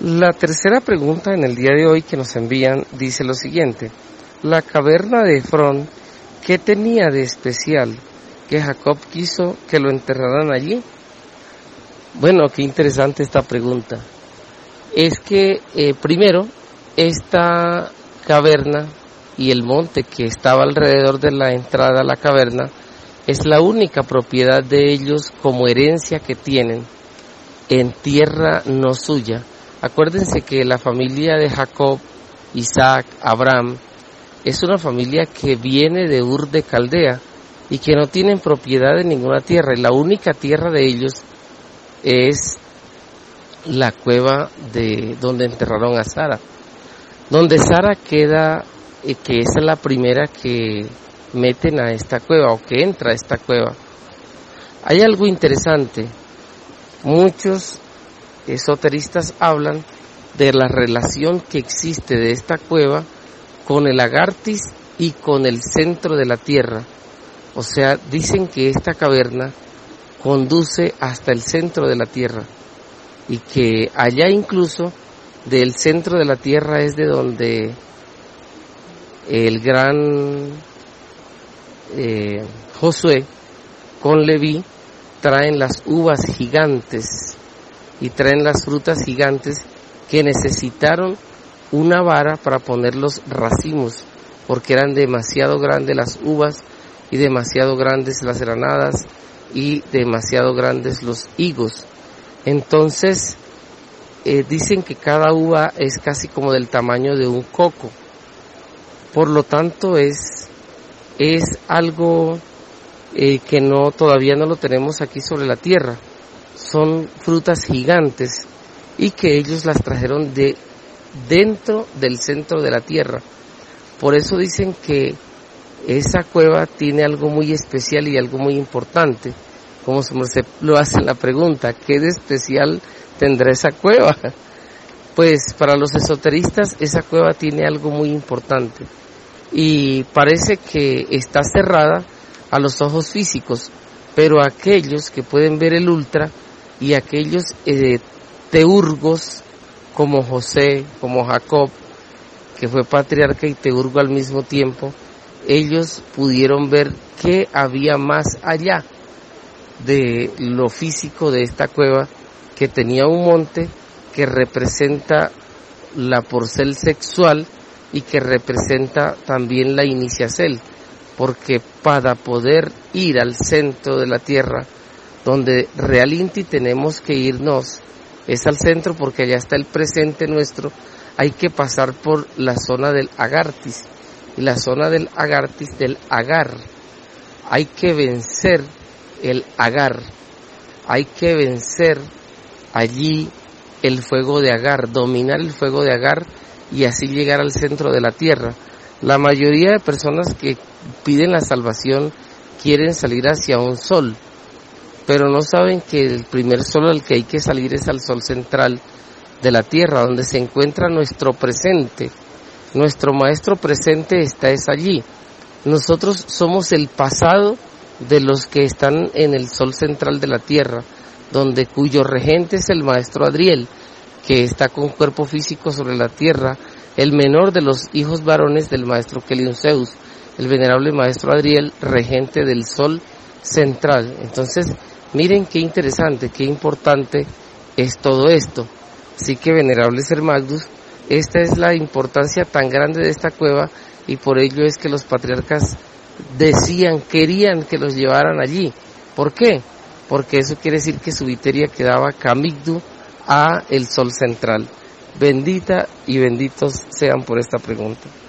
La tercera pregunta en el día de hoy que nos envían dice lo siguiente: la caverna de Efrón, ¿qué tenía de especial que Jacob quiso que lo enterraran allí? Bueno, qué interesante esta pregunta. Es que primero, esta caverna y el monte que estaba alrededor de la entrada a la caverna es la única propiedad de ellos como herencia que tienen en tierra no suya. Acuérdense que la familia de Jacob, Isaac, Abraham, es una familia que viene de Ur de Caldea y que no tienen propiedad de ninguna tierra, y la única tierra de ellos es la cueva de donde enterraron a Sara, donde Sara queda, que esa es la primera que meten a esta cueva o que entra a esta cueva. Hay algo interesante. Muchos esoteristas hablan de la relación que existe de esta cueva con el Agartis y con el centro de la tierra. O sea, dicen que esta caverna conduce hasta el centro de la tierra y que allá incluso del centro de la tierra es de donde el gran Josué con Leví traen las uvas gigantes y traen las frutas gigantes que necesitaron una vara para poner los racimos, porque eran demasiado grandes las uvas y demasiado grandes las granadas y demasiado grandes los higos. Entonces dicen que cada uva es casi como del tamaño de un coco. Por lo tanto es algo que todavía no lo tenemos aquí sobre la tierra. Son frutas gigantes y que ellos las trajeron de dentro del centro de la tierra. Por eso dicen que esa cueva tiene algo muy especial y algo muy importante. Como se lo hace la pregunta, ¿qué de especial tendrá esa cueva? Pues para los esoteristas esa cueva tiene algo muy importante y parece que está cerrada a los ojos físicos, pero aquellos que pueden ver el ultra y aquellos teurgos como José, como Jacob, que fue patriarca y teurgo al mismo tiempo, ellos pudieron ver qué había más allá de lo físico de esta cueva, que tenía un monte que representa la porcel sexual y que representa también la iniciacel, porque para poder ir al centro de la tierra, donde realmente tenemos que irnos, es al centro porque allá está el presente nuestro, hay que pasar por la zona del Agartis, y la zona del Agartis, del Agar, hay que vencer el Agar, hay que vencer allí el fuego de Agar, dominar el fuego de Agar y así llegar al centro de la tierra. La mayoría de personas que piden la salvación quieren salir hacia un sol, pero no saben que el primer sol al que hay que salir es al sol central de la tierra, donde se encuentra nuestro presente. Nuestro maestro presente está allí. Nosotros somos el pasado de los que están en el sol central de la tierra, cuyo regente es el maestro Adriel, que está con cuerpo físico sobre la tierra, el menor de los hijos varones del maestro Keliunzeus, el venerable maestro Adriel, regente del sol central. Entonces, miren qué interesante, qué importante es todo esto. Así que, venerable Ser Magnus, esta es la importancia tan grande de esta cueva, y por ello es que los patriarcas querían que los llevaran allí. ¿Por qué? Porque eso quiere decir que su viteria quedaba camigdu a el sol central. Bendita y benditos sean por esta pregunta.